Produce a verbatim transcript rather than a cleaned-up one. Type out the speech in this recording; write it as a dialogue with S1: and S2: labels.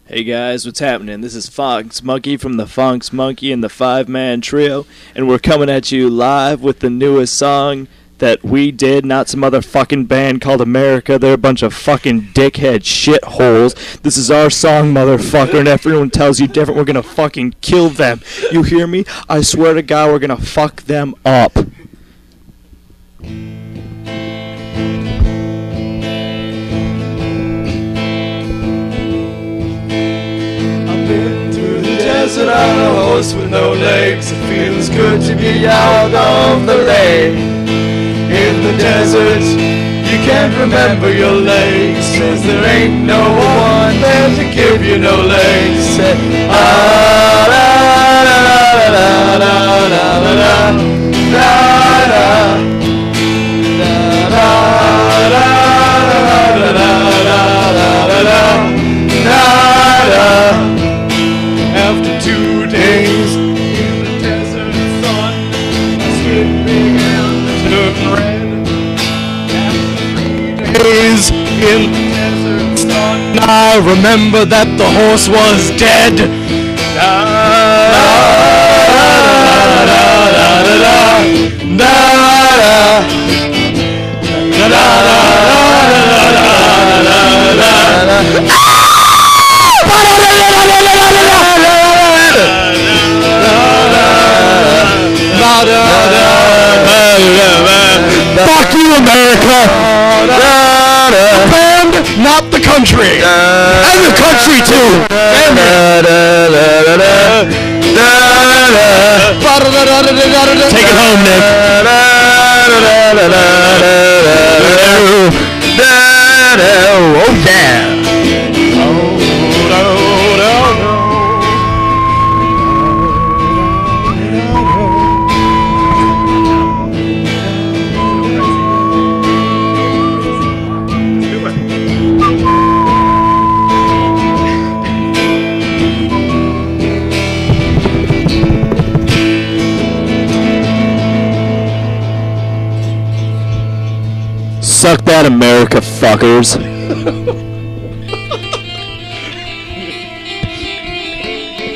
S1: Hey guys, what's happening? This is Fox Monkey from the Fonks Monkey and the Five Man Trio, and we're coming at you live with the newest song that we did, not some other fucking band called America. They're a bunch of fucking dickhead shitholes. This is our song, motherfucker, and if everyone tells you different, we're gonna fucking kill them. You hear me? I swear to God, we're gonna fuck them up.
S2: Desert on a horse with no legs. It feels good to be out on the lake. In the desert, you can't remember your legs, 'cause there ain't no one there to give you no legs. Say, ah, la, la, la, la, la, la, la, la, la, la, after two days in the desert sun, slipping and turning red. After three days in the desert sun, I remember that the horse was dead. Da, da, da, da, da, da, da, da, da, da, da, da. Fuck you, America! The band, not the country! And the country, too! Damn it! Take it home, Nick! Oh, yeah!
S1: Suck that, America, fuckers.